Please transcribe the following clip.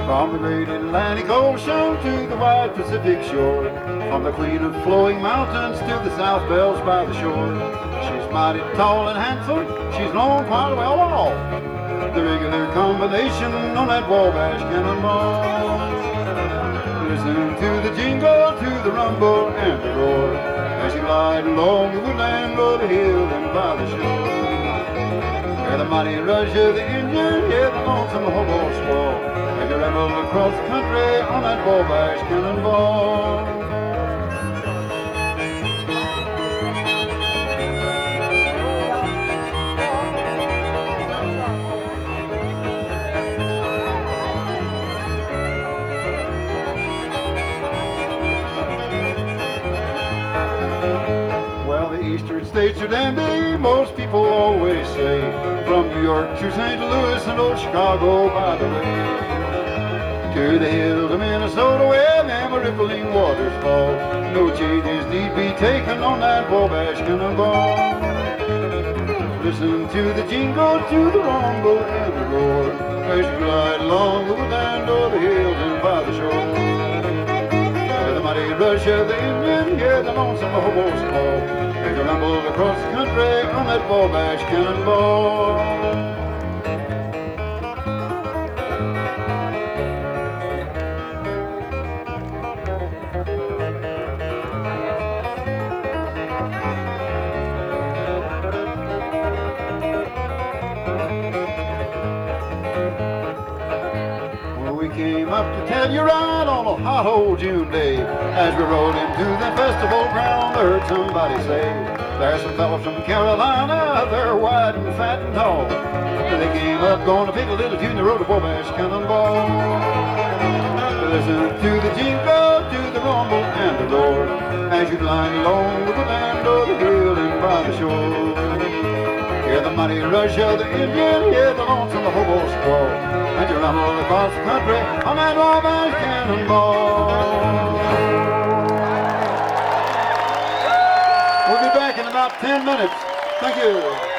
From the great Atlantic Ocean to the wide Pacific shore, from the queen of flowing mountains to the south bells by the shore. She's mighty tall and handsome, she's known quite well off. The regular combination on that Wabash Cannonball. Listen to the jingle, to the rumble and the roar, as you glide along the woodland of the hill and by the shore. Hear the mighty rush of the engine, hear the lonesome hobo squall, as you ramble across the country on that Wabash Cannonball. Well, the eastern states are dandy, most people always say, from New York to St. Louis and old Chicago, by the way, to the hills of Minnesota where them rippling waters fall. No changes need be taken on that Wabash Cannonball. Listen to the jingle, to the rumble and the roar, as you glide along the woodland or the hills and by the shore. Hear the mighty rush of the engine, hear the lonesome hobo squall, as you rumble across the country on that Wabash Cannonball. We came up to tell you right on a hot old June day, as we rode into the festival ground, I heard somebody say, there's some fellas from Carolina, they're wide and fat and tall. They came up going to pick a little tune, they rode a Wabash Cannonball. Listen to the jingle, to the rumble and the roar, as you glide along the woodland or the hill and by the shore. Hear the mighty rush of the engine, hear the lonesome hobo squall, and you rumble across the country on that Wabash Cannonball. We'll be back in about 10 minutes. Thank you.